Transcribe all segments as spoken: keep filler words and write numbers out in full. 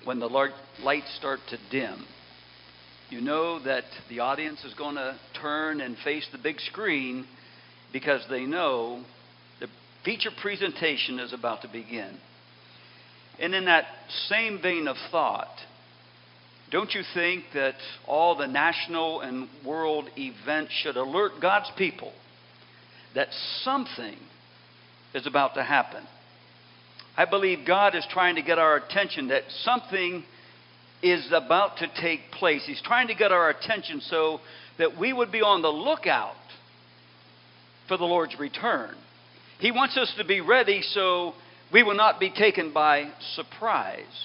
when the lar- lights start to dim, you know that the audience is going to turn and face the big screen because they know the feature presentation is about to begin. And in that same vein of thought, don't you think that all the national and world events should alert God's people that something is about to happen? I believe God is trying to get our attention, that something is about to take place. He's trying to get our attention so that we would be on the lookout for the Lord's return. He wants us to be ready so we will not be taken by surprise.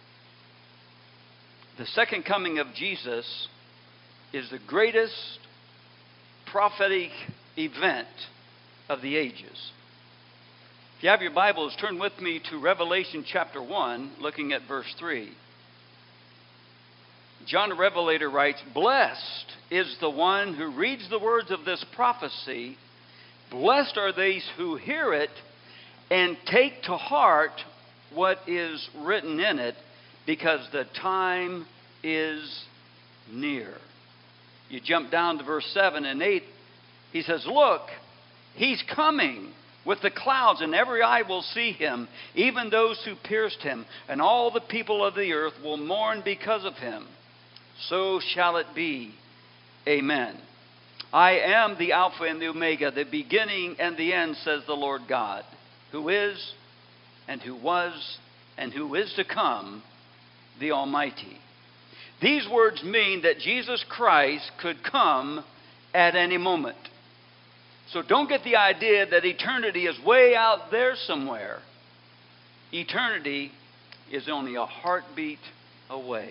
The second coming of Jesus is the greatest prophetic event of the ages. If you have your Bibles, turn with me to Revelation chapter one, looking at verse three. John the Revelator writes, "Blessed is the one who reads the words of this prophecy. Blessed are these who hear it and take to heart what is written in it, because the time is near." You jump down to verse seven and eight. He says, "Look, he's coming with the clouds, and every eye will see him, even those who pierced him, and all the people of the earth will mourn because of him. So shall it be. Amen. I am the Alpha and the Omega, the beginning and the end, says the Lord God, who is, and who was, and who is to come, the Almighty." These words mean that Jesus Christ could come at any moment. So don't get the idea that eternity is way out there somewhere. Eternity is only a heartbeat away.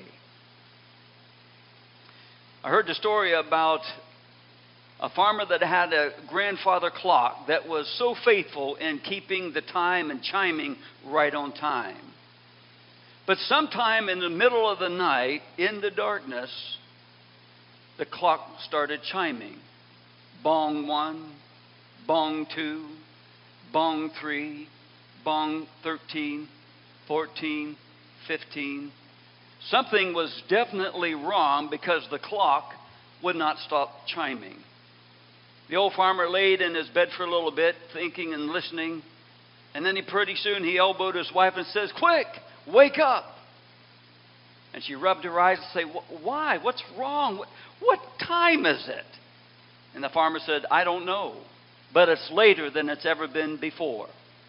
I heard the story about a farmer that had a grandfather clock that was so faithful in keeping the time and chiming right on time. But sometime in the middle of the night, in the darkness, the clock started chiming. Bong one, bong two, bong three, bong thirteen, fourteen, fifteen. Something was definitely wrong because the clock would not stop chiming. The old farmer laid in his bed for a little bit, thinking and listening. And then he pretty soon he elbowed his wife and says, "Quick, wake up." And she rubbed her eyes and said, "Why? What's wrong? What, what time is it?" And the farmer said, "I don't know, but it's later than it's ever been before."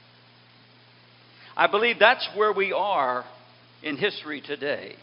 I believe that's where we are in history today.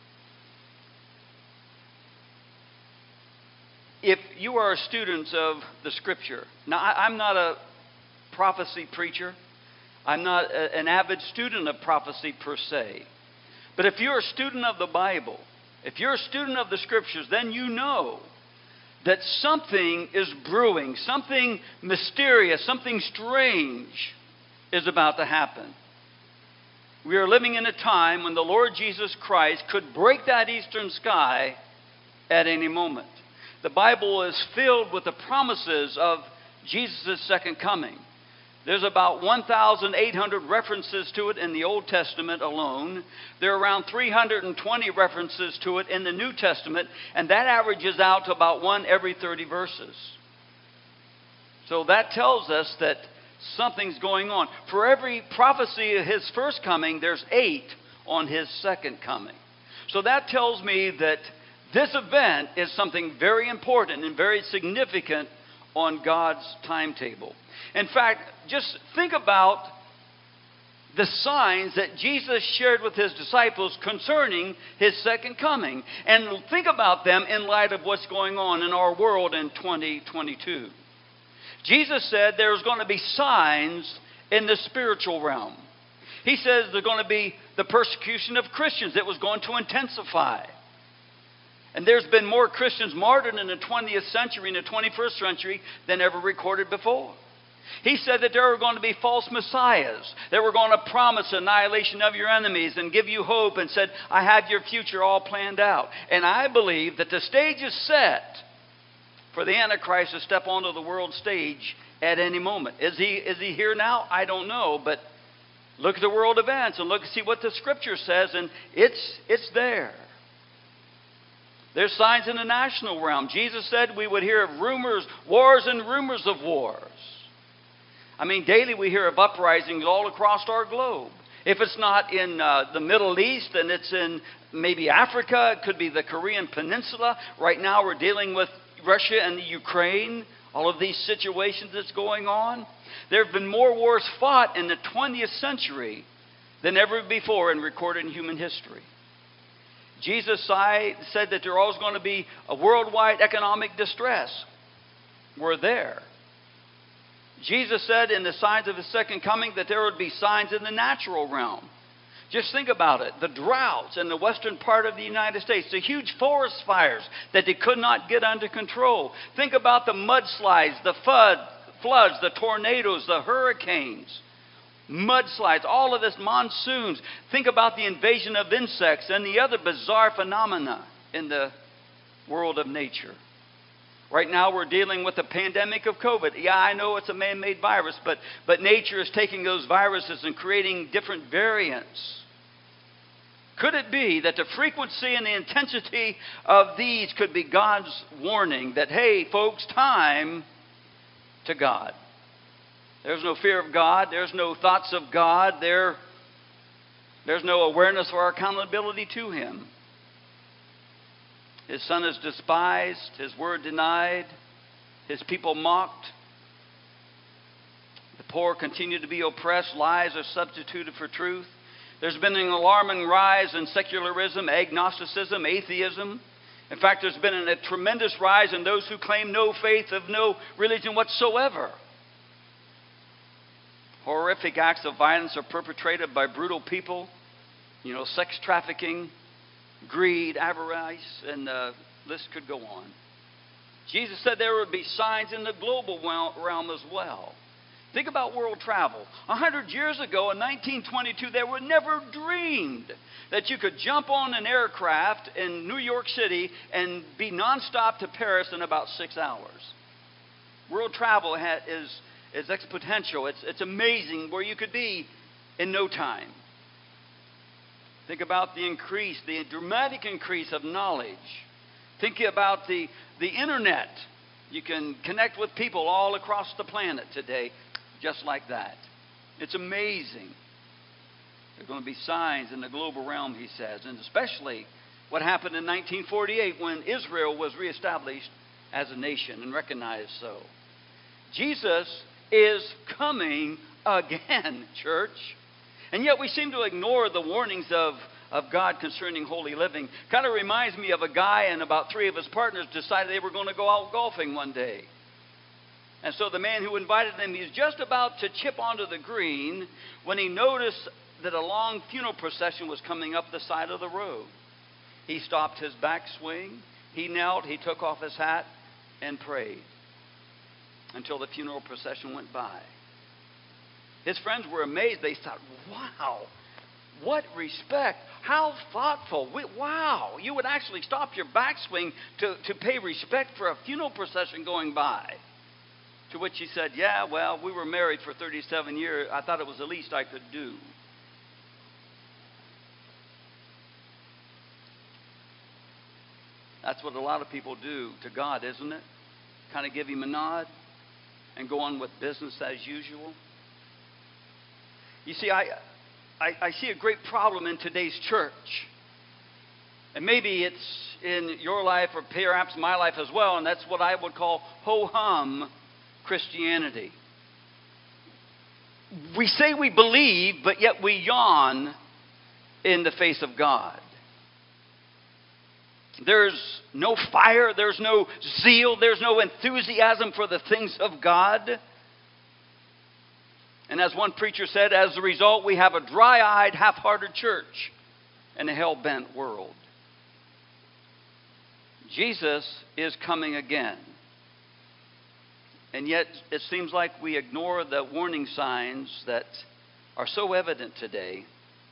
If you are a student of the Scripture, now I, I'm not a prophecy preacher. I'm not a, an avid student of prophecy per se. But if you're a student of the Bible, if you're a student of the Scriptures, then you know that something is brewing, something mysterious, something strange is about to happen. We are living in a time when the Lord Jesus Christ could break that eastern sky at any moment. The Bible is filled with the promises of Jesus' second coming. There's about one thousand eight hundred references to it in the Old Testament alone. There are around three hundred twenty references to it in the New Testament, and that averages out to about one every thirty verses. So that tells us that something's going on. For every prophecy of his first coming, there's eight on his second coming. So that tells me that this event is something very important and very significant on God's timetable. In fact, just think about the signs that Jesus shared with his disciples concerning his second coming. And think about them in light of what's going on in our world in twenty twenty-two. Jesus said there's going to be signs in the spiritual realm. He says there's going to be the persecution of Christians that was going to intensify. And there's been more Christians martyred in the twentieth century and the twenty-first century than ever recorded before. He said that there were going to be false messiahs that were going to promise annihilation of your enemies and give you hope, and said, "I have your future all planned out." And I believe that the stage is set for the Antichrist to step onto the world stage at any moment. Is he, is he here now? I don't know, but Look at the world events and look and see what the Scripture says, and it's, it's there. There's signs in the national realm. Jesus said we would hear of rumors, wars and rumors of wars. I mean, daily we hear of uprisings all across our globe. If it's not in uh, the Middle East, then it's in maybe Africa. It could be the Korean Peninsula. Right now we're dealing with Russia and the Ukraine. All of these situations that's going on. There have been more wars fought in the twentieth century than ever before in recorded human history. Jesus said that there's always going to be a worldwide economic distress. We're there. Jesus said in the signs of His second coming that there would be signs in the natural realm. Just think about it. The droughts in the western part of the United States, the huge forest fires that they could not get under control. Think about the mudslides, the flood, floods, the tornadoes, the hurricanes, mudslides, all of this monsoons. Think about the invasion of insects and the other bizarre phenomena in the world of nature. Right now we're dealing with the pandemic of COVID. Yeah, I know it's a man-made virus, but, but nature is taking those viruses and creating different variants. Could it be that the frequency and the intensity of these could be God's warning that, hey, folks, time to God. There's no fear of God. There's no thoughts of God. There, there's no awareness or accountability to Him. His Son is despised, His word denied, His people mocked. The poor continue to be oppressed, lies are substituted for truth. There's been an alarming rise in secularism, agnosticism, atheism. In fact, there's been a tremendous rise in those who claim no faith of no religion whatsoever. Horrific acts of violence are perpetrated by brutal people. You know, sex trafficking, greed, avarice, and the list could go on. Jesus said there would be signs in the global realm as well. Think about world travel. A hundred years ago, in nineteen twenty-two, they would never dreamed that you could jump on an aircraft in New York City and be nonstop to Paris in about six hours. World travel ha- is, is exponential. It's, it's amazing where you could be in no time. Think about the increase, the dramatic increase of knowledge. Think about the, the internet. You can connect with people all across the planet today, just like that. It's amazing. There are going to be signs in the global realm, he says, and especially what happened in nineteen forty-eight when Israel was reestablished as a nation and recognized so. Jesus is coming again, church. And yet we seem to ignore the warnings of, of God concerning holy living. Kind of reminds me of a guy and about three of his partners decided they were going to go out golfing one day. And so the man who invited them, he was just about to chip onto the green when he noticed that a long funeral procession was coming up the side of the road. He stopped his backswing. He knelt. He took off his hat and prayed until the funeral procession went by. His friends were amazed. They thought, wow, what respect. How thoughtful. We, wow, you would actually stop your backswing to, to pay respect for a funeral procession going by. To which he said, yeah, well, we were married for thirty-seven years. I thought it was the least I could do. That's what a lot of people do to God, isn't it? Kind of give Him a nod and go on with business as usual. You see, I, I, I see a great problem in today's church. And maybe it's in your life or perhaps my life as well, and that's what I would call ho-hum Christianity. We say we believe, but yet we yawn in the face of God. There's no fire, there's no zeal, there's no enthusiasm for the things of God. And as one preacher said, as a result, we have a dry-eyed, half-hearted church and a hell-bent world. Jesus is coming again. And yet, it seems like we ignore the warning signs that are so evident today.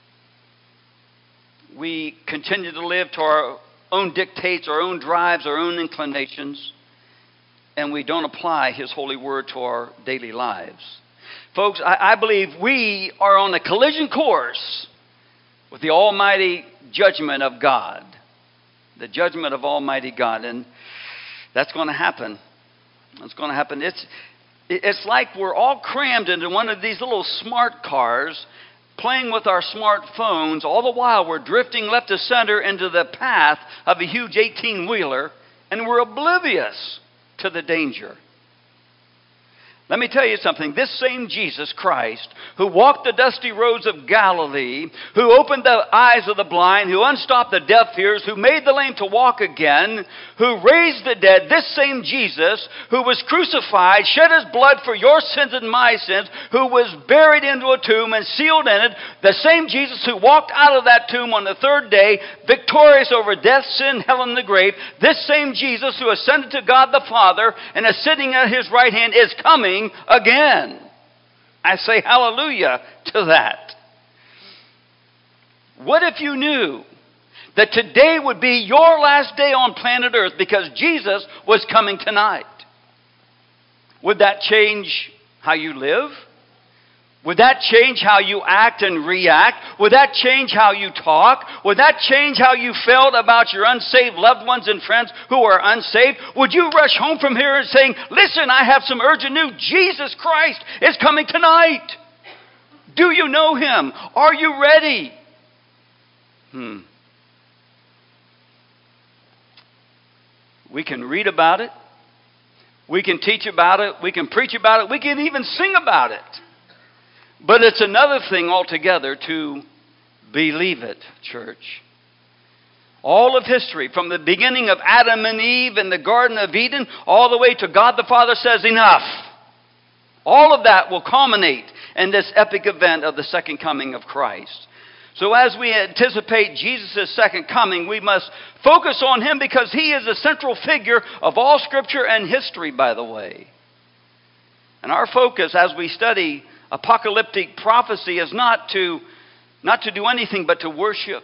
We continue to live to our own dictates, our own drives, our own inclinations, and we don't apply His holy word to our daily lives. Folks, I, I believe we are on a collision course with the almighty judgment of God. The judgment of almighty God. And that's going to happen. That's going to happen. It's, it's like we're all crammed into one of these little smart cars, playing with our smartphones. All the while we're drifting left to center into the path of a huge eighteen-wheeler, and we're oblivious to the danger. Let me tell you something. This same Jesus Christ, who walked the dusty roads of Galilee, who opened the eyes of the blind, who unstopped the deaf ears, who made the lame to walk again, who raised the dead, this same Jesus, who was crucified, shed his blood for your sins and my sins, who was buried into a tomb and sealed in it, the same Jesus who walked out of that tomb on the third day, victorious over death, sin, hell, and the grave, this same Jesus who ascended to God the Father and is sitting at his right hand is coming again. I say hallelujah to that. What if you knew that today would be your last day on planet Earth because Jesus was coming tonight? Would that change how you live? Would that change how you act and react? Would that change how you talk? Would that change how you felt about your unsaved loved ones and friends who are unsaved? Would you rush home from here and saying, listen, I have some urgent news. Jesus Christ is coming tonight. Do you know him? Are you ready? Hmm. We can read about it. We can teach about it. We can preach about it. We can even sing about it. But it's another thing altogether to believe it, church. All of history, from the beginning of Adam and Eve in the Garden of Eden, all the way to God the Father says, enough. All of that will culminate in this epic event of the second coming of Christ. So as we anticipate Jesus' second coming, we must focus on him because he is the central figure of all Scripture and history, by the way. And our focus as we study apocalyptic prophecy is not to, not to do anything but to worship.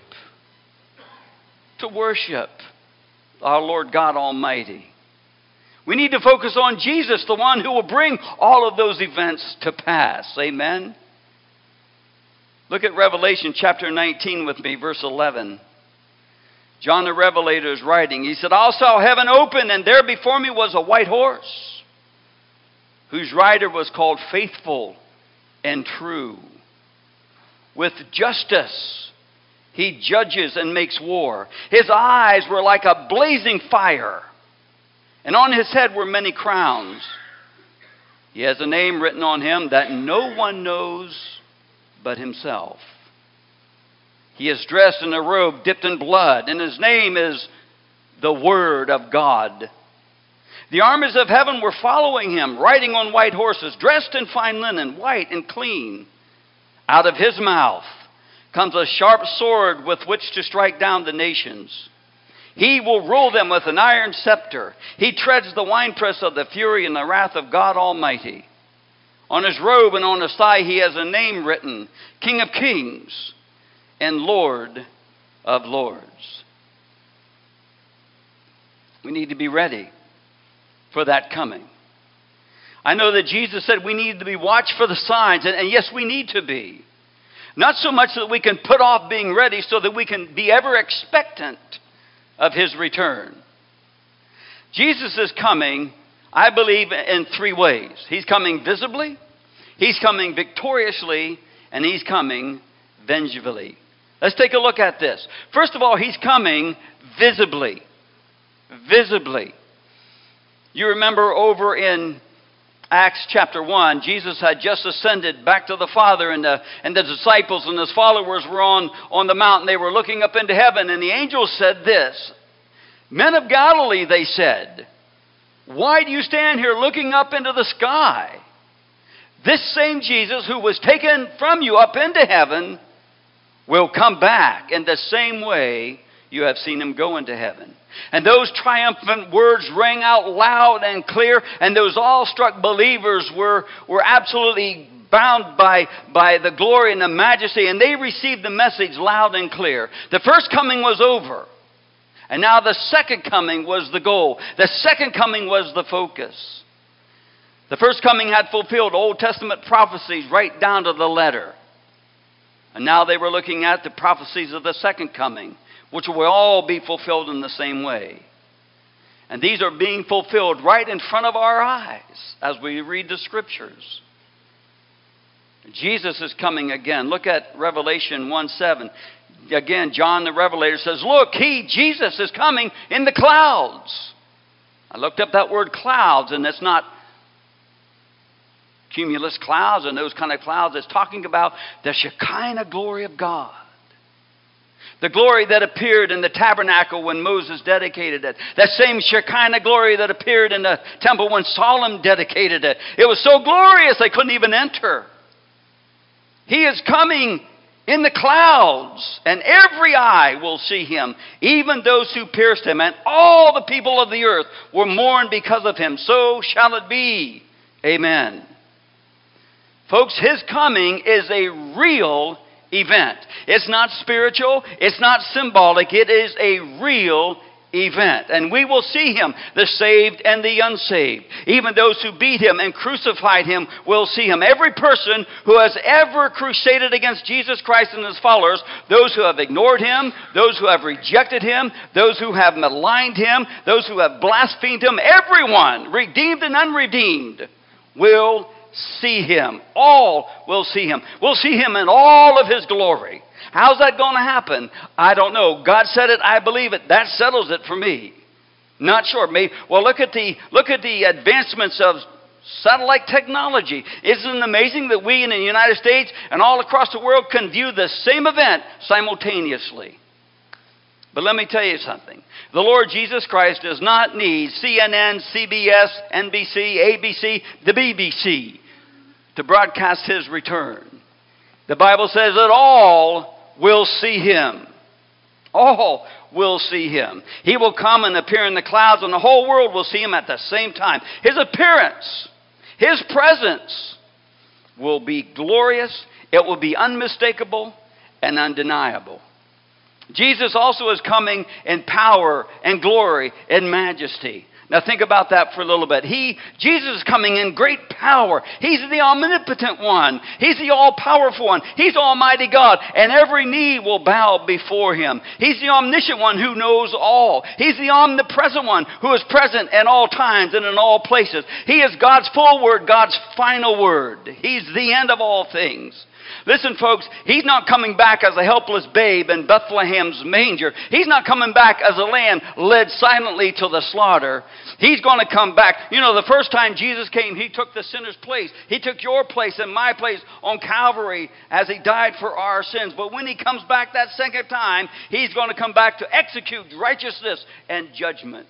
To worship our Lord God Almighty. We need to focus on Jesus, the one who will bring all of those events to pass. Amen? Look at Revelation chapter nineteen with me, verse eleven. John the Revelator is writing. He said, I saw heaven open, and there before me was a white horse, whose rider was called Faithful and True. With justice he judges and makes war. His eyes were like a blazing fire, and on his head were many crowns. He has a name written on him that no one knows but himself. He is dressed in a robe dipped in blood, and his name is the Word of God. The armies of heaven were following him, riding on white horses, dressed in fine linen, white and clean. Out of his mouth comes a sharp sword with which to strike down the nations. He will rule them with an iron scepter. He treads the winepress of the fury and the wrath of God Almighty. On his robe and on his thigh he has a name written, King of Kings and Lord of Lords. We need to be ready for that coming. I know that Jesus said we need to be watched for the signs, and, and yes, we need to be. Not so much that we can put off being ready so that we can be ever expectant of his return. Jesus is coming, I believe, in three ways. He's coming visibly, he's coming victoriously, and he's coming vengefully. Let's take a look at this. First of all, he's coming visibly. Visibly. You remember over in Acts chapter one, Jesus had just ascended back to the Father, and the, and the disciples and his followers were on, on the mountain. They were looking up into heaven, and the angels said this, Men of Galilee, they said, why do you stand here looking up into the sky? This same Jesus who was taken from you up into heaven will come back in the same way you have seen him go into heaven. And those triumphant words rang out loud and clear, and those awestruck believers were, were absolutely bound by, by the glory and the majesty, and they received the message loud and clear. The first coming was over, and now the second coming was the goal. The second coming was the focus. The first coming had fulfilled Old Testament prophecies right down to the letter. And now they were looking at the prophecies of the second coming, which will all be fulfilled in the same way. And these are being fulfilled right in front of our eyes as we read the Scriptures. Jesus is coming again. Look at Revelation one seven. Again, John the Revelator says, look, he, Jesus, is coming in the clouds. I looked up that word clouds, and it's not cumulus clouds and those kind of clouds. It's talking about the Shekinah glory of God. The glory that appeared in the tabernacle when Moses dedicated it. That same Shekinah glory that appeared in the temple when Solomon dedicated it. It was so glorious they couldn't even enter. He is coming in the clouds, and every eye will see him, even those who pierced him, and all the people of the earth will mourn because of him. So shall it be. Amen. Folks, his coming is a real event. It's not spiritual. It's not symbolic. It is a real event. And we will see him, the saved and the unsaved. Even those who beat him and crucified him will see him. Every person who has ever crusaded against Jesus Christ and his followers, those who have ignored him, those who have rejected him, those who have maligned him, those who have blasphemed him, everyone, redeemed and unredeemed, will see him. All will see him. We'll see him in all of his glory. How's that going to happen? I don't know. God said it. I believe it. That settles it for me. Not sure. Maybe. Well, look at the look at the advancements of satellite technology. Isn't it amazing that we in the United States and all across the world can view the same event simultaneously? But let me tell you something. The Lord Jesus Christ does not need C N N, C B S, N B C, A B C, the B B C to broadcast his return. The Bible says that all will see him. All will see him. He will come and appear in the clouds, and the whole world will see him at the same time. His appearance, his presence will be glorious. It will be unmistakable and undeniable. Jesus also is coming in power and glory and majesty. Now think about that for a little bit. He, Jesus is coming in great power. He's the omnipotent one. He's the all-powerful one. He's Almighty God. And every knee will bow before him. He's the omniscient one who knows all. He's the omnipresent one who is present at all times and in all places. He is God's full word, God's final word. He's the end of all things. Listen, folks, he's not coming back as a helpless babe in Bethlehem's manger. He's not coming back as a lamb led silently to the slaughter. He's going to come back. You know, the first time Jesus came, he took the sinner's place. He took your place and my place on Calvary as he died for our sins. But when he comes back that second time, he's going to come back to execute righteousness and judgment.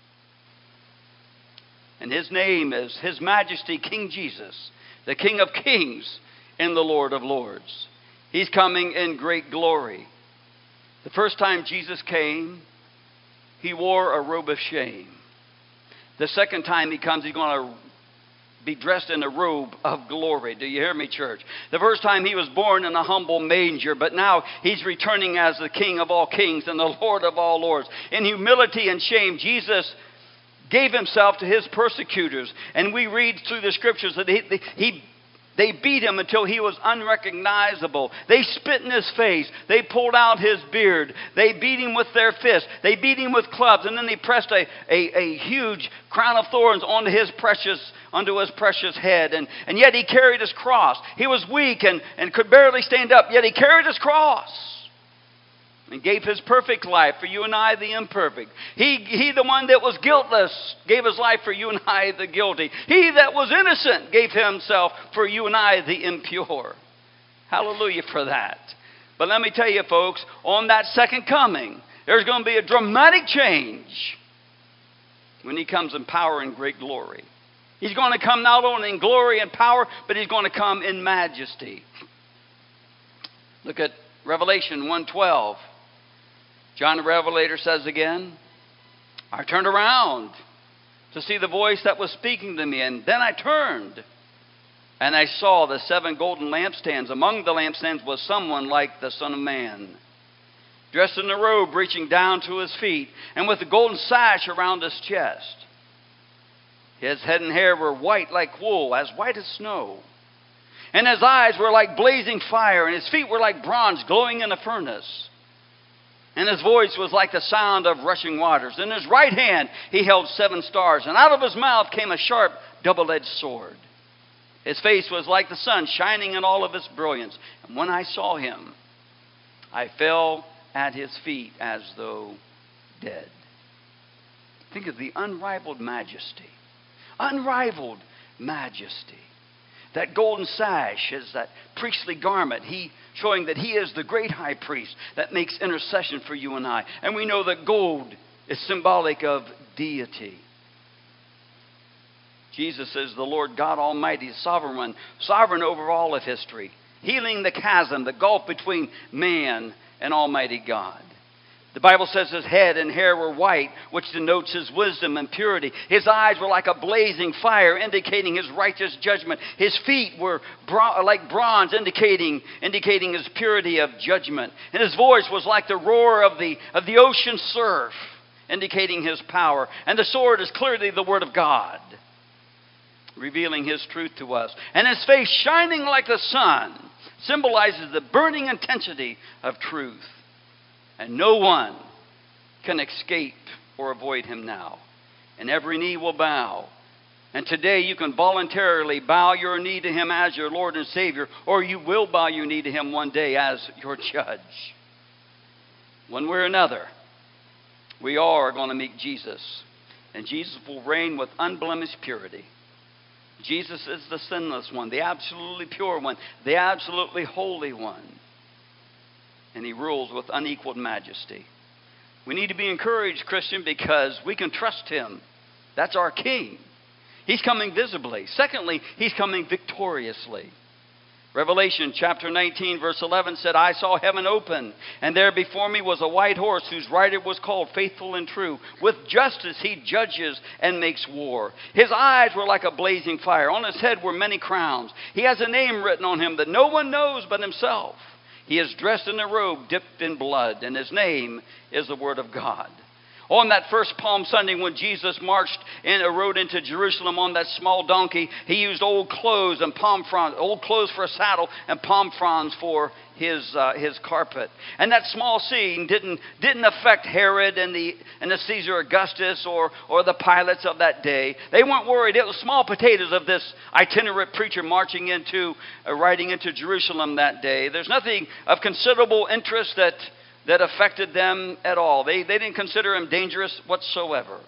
And his name is His Majesty King Jesus, the King of Kings and the Lord of Lords. He's coming in great glory. The first time Jesus came, he wore a robe of shame. The second time he comes, he's going to be dressed in a robe of glory. Do you hear me, church? The first time he was born in a humble manger, but now he's returning as the King of all kings and the Lord of all lords. In humility and shame, Jesus gave himself to his persecutors. And we read through the scriptures that he, he They beat him until he was unrecognizable. They spit in his face. They pulled out his beard. They beat him with their fists. They beat him with clubs. And then they pressed a, a, a huge crown of thorns onto his precious, onto his precious head. And, and yet he carried his cross. He was weak and, and could barely stand up. Yet he carried his cross and gave his perfect life for you and I, the imperfect. He, he, the one that was guiltless, gave his life for you and I, the guilty. He that was innocent gave himself for you and I, the impure. Hallelujah for that. But let me tell you, folks, on that second coming, there's going to be a dramatic change when he comes in power and great glory. He's going to come not only in glory and power, but he's going to come in majesty. Look at Revelation one twelve. John the Revelator says again, I turned around to see the voice that was speaking to me, and then I turned, and I saw the seven golden lampstands. Among the lampstands was someone like the Son of Man, dressed in a robe reaching down to his feet, and with a golden sash around his chest. His head and hair were white like wool, as white as snow. And his eyes were like blazing fire, and his feet were like bronze glowing in a furnace. And his voice was like the sound of rushing waters. In his right hand he held seven stars, and out of his mouth came a sharp, double-edged sword. His face was like the sun, shining in all of its brilliance. And when I saw him, I fell at his feet as though dead. Think of the unrivaled majesty. Unrivaled majesty. That golden sash is that priestly garment, he showing that he is the great high priest that makes intercession for you and I. And we know that gold is symbolic of deity. Jesus is the Lord God Almighty, sovereign one, sovereign over all of history, healing the chasm, the gulf between man and Almighty God. The Bible says his head and hair were white, which denotes his wisdom and purity. His eyes were like a blazing fire, indicating his righteous judgment. His feet were bro- like bronze, indicating, indicating his purity of judgment. And his voice was like the roar of the, of the ocean surf, indicating his power. And the sword is clearly the word of God, revealing his truth to us. And his face, shining like the sun, symbolizes the burning intensity of truth. And no one can escape or avoid him now. And every knee will bow. And today you can voluntarily bow your knee to him as your Lord and Savior, or you will bow your knee to him one day as your judge. One way or another, we all are going to meet Jesus. And Jesus will reign with unblemished purity. Jesus is the sinless one, the absolutely pure one, the absolutely holy one. And he rules with unequaled majesty. We need to be encouraged, Christian, because we can trust him. That's our King. He's coming visibly. Secondly, he's coming victoriously. Revelation chapter nineteen, verse eleven said, I saw heaven open, and there before me was a white horse whose rider was called Faithful and True. With justice he judges and makes war. His eyes were like a blazing fire. On his head were many crowns. He has a name written on him that no one knows but himself. He is dressed in a robe dipped in blood, and his name is the Word of God. On that first Palm Sunday when Jesus marched and rode into Jerusalem on that small donkey, he used old clothes and palm fronds, old clothes for a saddle and palm fronds for his uh, his carpet. And that small scene didn't didn't affect Herod and the and the Caesar Augustus or or the pilots of that day. They weren't worried. It was small potatoes of this itinerant preacher marching into uh, riding into Jerusalem that day. There's nothing of considerable interest that that affected them at all. They, they didn't consider him dangerous whatsoever.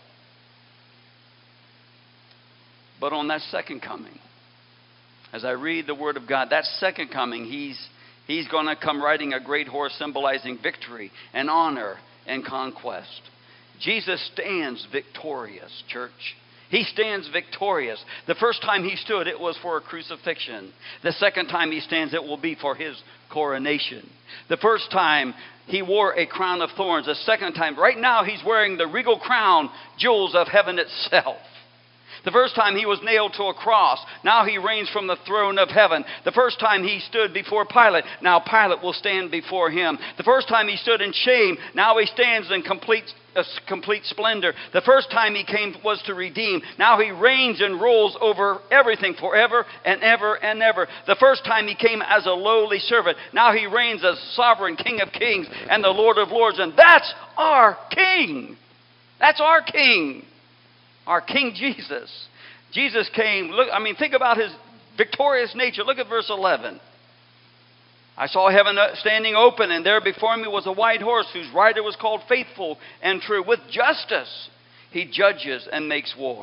But on that second coming, as I read the Word of God, that second coming, he's, he's going to come riding a great horse symbolizing victory and honor and conquest. Jesus stands victorious, church. He stands victorious. The first time he stood, it was for a crucifixion. The second time he stands, it will be for his coronation. The first time he wore a crown of thorns. The second time, right now he's wearing the regal crown, jewels of heaven itself. The first time he was nailed to a cross. Now he reigns from the throne of heaven. The first time he stood before Pilate. Now Pilate will stand before him. The first time he stood in shame. Now he stands in complete, uh, complete splendor. The first time he came was to redeem. Now he reigns and rules over everything forever and ever and ever. The first time he came as a lowly servant. Now he reigns as sovereign King of kings and the Lord of lords. And that's our King. That's our King. Our King Jesus. Jesus came, look, I mean, think about his victorious nature. Look at verse eleven. I saw heaven standing open, and there before me was a white horse whose rider was called Faithful and True. With justice he judges and makes war.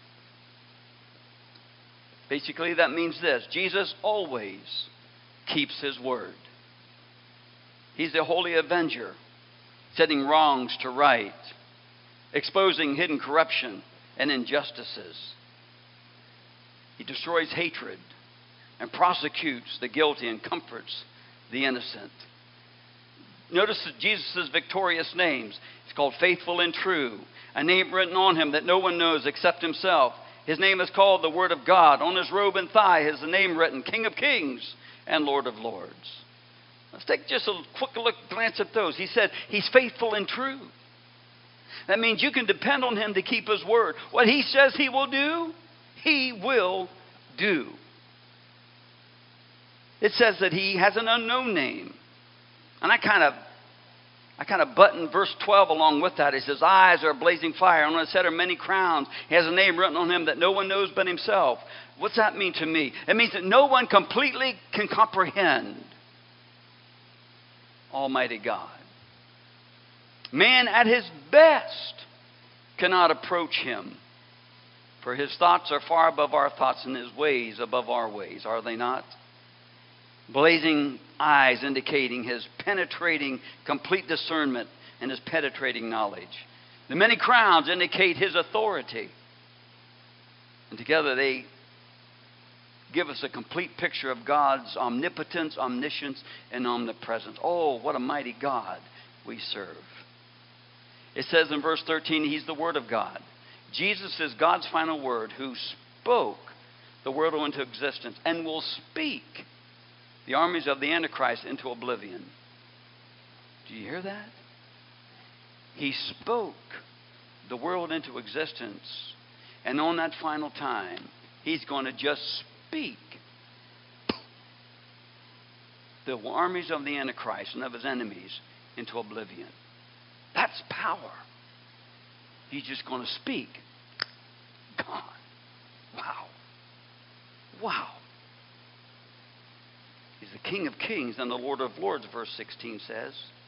Basically, that means this. Jesus always keeps his word. He's the holy avenger, setting wrongs to right, exposing hidden corruption and injustices. He destroys hatred and prosecutes the guilty and comforts the innocent. Notice Jesus' victorious names. It's called Faithful and True, a name written on him that no one knows except himself. His name is called the Word of God. On his robe and thigh is the name written, King of Kings and Lord of Lords. Let's take just a quick look, glance at those. He said he's faithful and true. That means you can depend on him to keep his word. What he says he will do, he will do. It says that he has an unknown name. And I kind of I kind of button verse twelve along with that. He says, eyes are a blazing fire. On his head are many crowns. He has a name written on him that no one knows but himself. What's that mean to me? It means that no one completely can comprehend Almighty God. Man at his best cannot approach him. For his thoughts are far above our thoughts and his ways above our ways. Are they not? Blazing eyes indicating his penetrating, complete discernment and his penetrating knowledge. The many crowns indicate his authority. And together they give us a complete picture of God's omnipotence, omniscience, and omnipresence. Oh, what a mighty God we serve. It says in verse thirteen, he's the Word of God. Jesus is God's final word who spoke the world into existence and will speak the armies of the Antichrist into oblivion. Do you hear that? He spoke the world into existence. And on that final time, he's going to just speak the armies of the Antichrist and of his enemies into oblivion. That's power. He's just going to speak. God. Wow. Wow. He's the King of kings and the Lord of lords, verse sixteen says.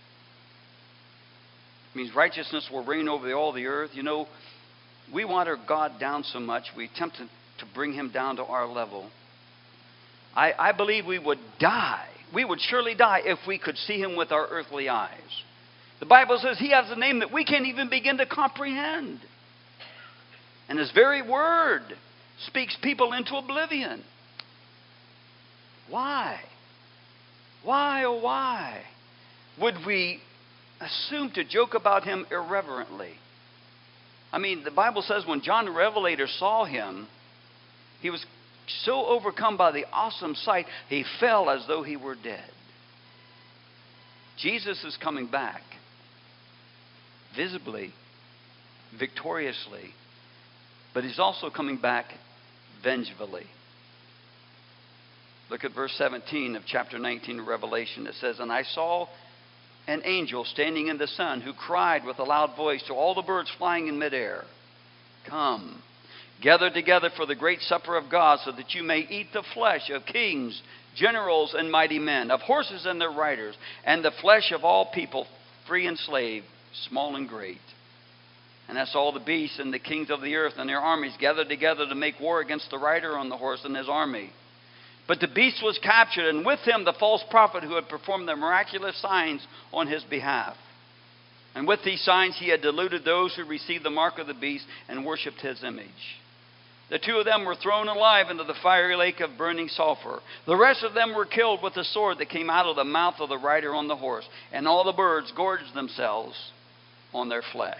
It means righteousness will reign over all the earth. You know, we water God down so much, we attempt to, to bring him down to our level. I, I believe we would die. We would surely die if we could see him with our earthly eyes. The Bible says he has a name that we can't even begin to comprehend. And his very word speaks people into oblivion. Why? Why, oh why would we assume to joke about him irreverently? I mean, the Bible says when John the Revelator saw him, he was so overcome by the awesome sight, he fell as though he were dead. Jesus is coming back, visibly, victoriously, but he's also coming back vengefully. Look at verse seventeen of chapter nineteen of Revelation. It says, and I saw an angel standing in the sun who cried with a loud voice to all the birds flying in midair, come, gather together for the great supper of God, so that you may eat the flesh of kings, generals, and mighty men, of horses and their riders, and the flesh of all people, free and slave, small and great. And I saw the beasts and the kings of the earth and their armies gathered together to make war against the rider on the horse and his army. But the beast was captured, and with him the false prophet who had performed the miraculous signs on his behalf. And with these signs he had deluded those who received the mark of the beast and worshipped his image. The two of them were thrown alive into the fiery lake of burning sulfur. The rest of them were killed with the sword that came out of the mouth of the rider on the horse. And all the birds gorged themselves on their flesh.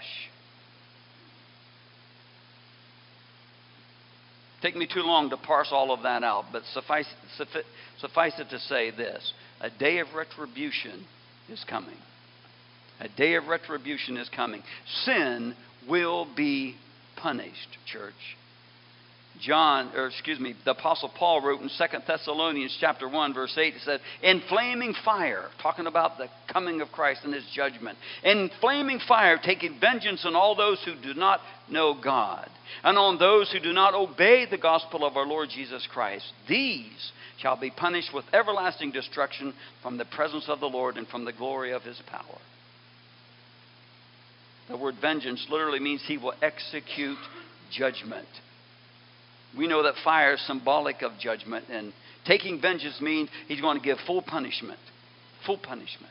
Take me too long to parse all of that out, but suffice, suffice, suffice it to say this. A day of retribution is coming. A day of retribution is coming. Sin will be punished, church. John, or excuse me, the Apostle Paul wrote in Second Thessalonians chapter one, verse eight, it said, in flaming fire, talking about the coming of Christ and his judgment, in flaming fire, taking vengeance on all those who do not know God, and on those who do not obey the gospel of our Lord Jesus Christ. These shall be punished with everlasting destruction from the presence of the Lord and from the glory of his power. The word vengeance literally means he will execute judgment. We know that fire is symbolic of judgment, and taking vengeance means he's going to give full punishment. Full punishment.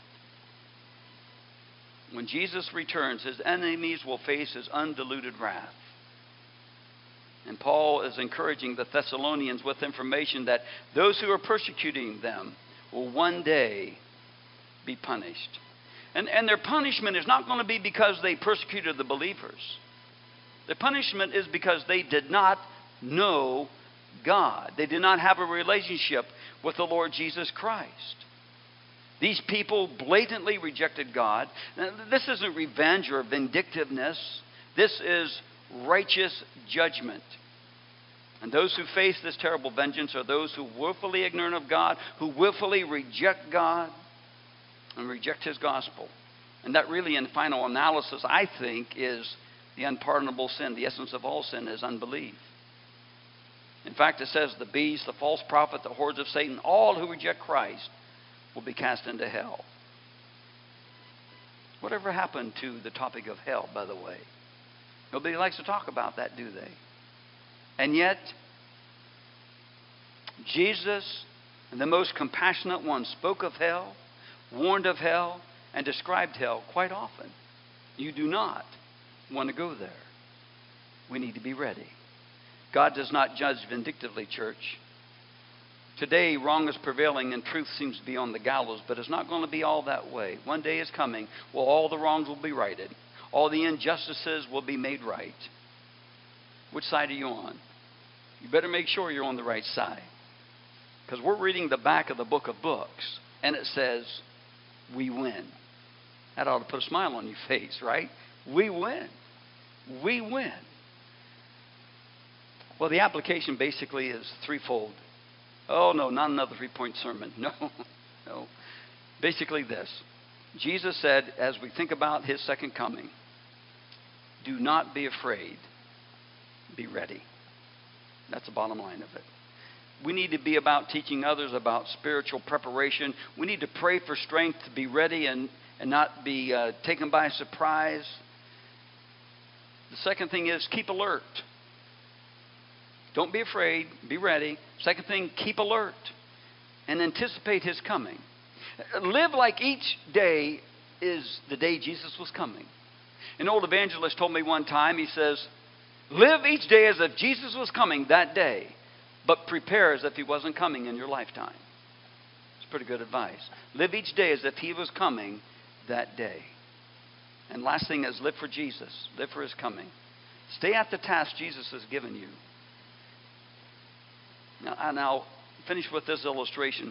When Jesus returns, his enemies will face his undiluted wrath. And Paul is encouraging the Thessalonians with information that those who are persecuting them will one day be punished. And, and their punishment is not going to be because they persecuted the believers. Their punishment is because they did not know God. They did not have a relationship with the Lord Jesus Christ. These people blatantly rejected God. Now, this isn't revenge or vindictiveness. This is righteous judgment. And those who face this terrible vengeance are those who willfully ignorant of God, who willfully reject God and reject His gospel. And that really, in final analysis, I think, is the unpardonable sin. The essence of all sin is unbelief. In fact, it says the beast, the false prophet, the hordes of Satan, all who reject Christ will be cast into hell. Whatever happened to the topic of hell, by the way? Nobody likes to talk about that, do they? And yet, Jesus, the most compassionate one, spoke of hell, warned of hell, and described hell quite often. You do not want to go there. We need to be ready. God does not judge vindictively, church. Today, wrong is prevailing and truth seems to be on the gallows, but it's not going to be all that way. One day is coming where all the wrongs will be righted. All the injustices will be made right. Which side are you on? You better make sure you're on the right side. Because we're reading the back of the book of books, and it says, we win. That ought to put a smile on your face, right? We win. We win. Well, the application basically is threefold. Oh, no, not another three-point sermon. No, no. Basically this. Jesus said, as we think about His second coming, do not be afraid. Be ready. That's the bottom line of it. We need to be about teaching others about spiritual preparation. We need to pray for strength to be ready and, and not be uh, taken by surprise. The second thing is keep alert. Don't be afraid. Be ready. Second thing, keep alert and anticipate His coming. Live like each day is the day Jesus was coming. An old evangelist told me one time, he says, live each day as if Jesus was coming that day, but prepare as if He wasn't coming in your lifetime. It's pretty good advice. Live each day as if He was coming that day. And last thing is live for Jesus. Live for His coming. Stay at the task Jesus has given you. Now, and I'll finish with this illustration.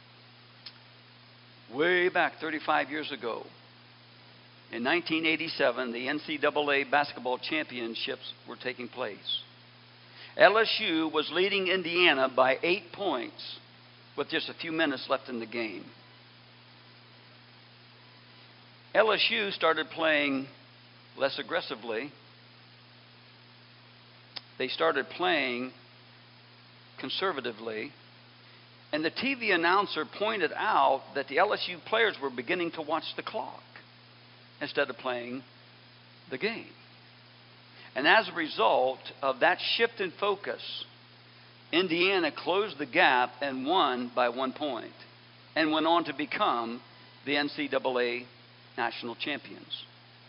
Way back thirty-five years ago, in nineteen eighty-seven, the N C double A basketball championships were taking place. L S U was leading Indiana by eight points with just a few minutes left in the game. L S U started playing less aggressively. They started playing conservatively. And the T V announcer pointed out that the L S U players were beginning to watch the clock instead of playing the game. And as a result of that shift in focus, Indiana closed the gap and won by one point and went on to become the N C double A national champions.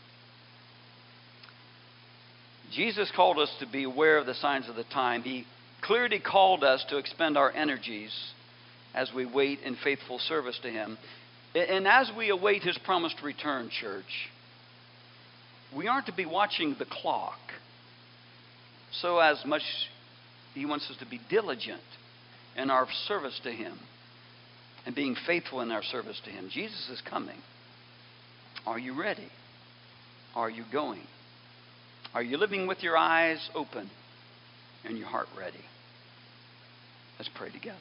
Jesus called us to be aware of the signs of the time. He clearly called us to expend our energies as we wait in faithful service to Him. And as we await His promised return, church, we aren't to be watching the clock so as much He wants us to be diligent in our service to Him and being faithful in our service to Him. Jesus is coming. Are you ready? Are you going? Are you living with your eyes open and your heart ready? Let's pray together.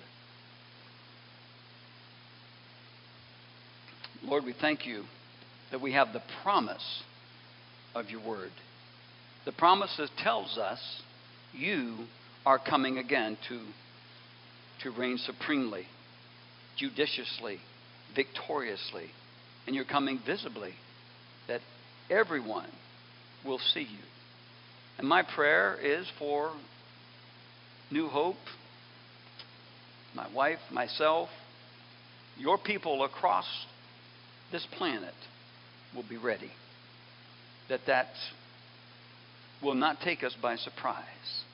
Lord, we thank You that we have the promise of Your word. The promise that tells us You are coming again to, to reign supremely, judiciously, victoriously. And You're coming visibly, that everyone will see You. And my prayer is for New Hope, my wife, myself, Your people across this planet will be ready. That that will not take us by surprise.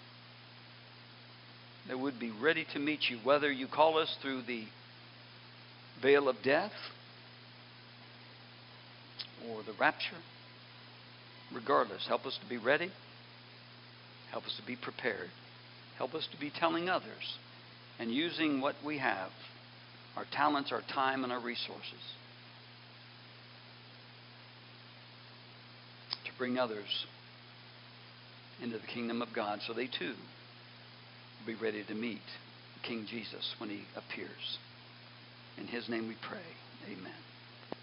That we'd be ready to meet You, whether You call us through the veil of death or the rapture. Regardless, help us to be ready. Help us to be prepared. Help us to be telling others and using what we have, our talents, our time, and our resources to bring others into the kingdom of God so they too will be ready to meet King Jesus when he appears. In his name we pray. Amen.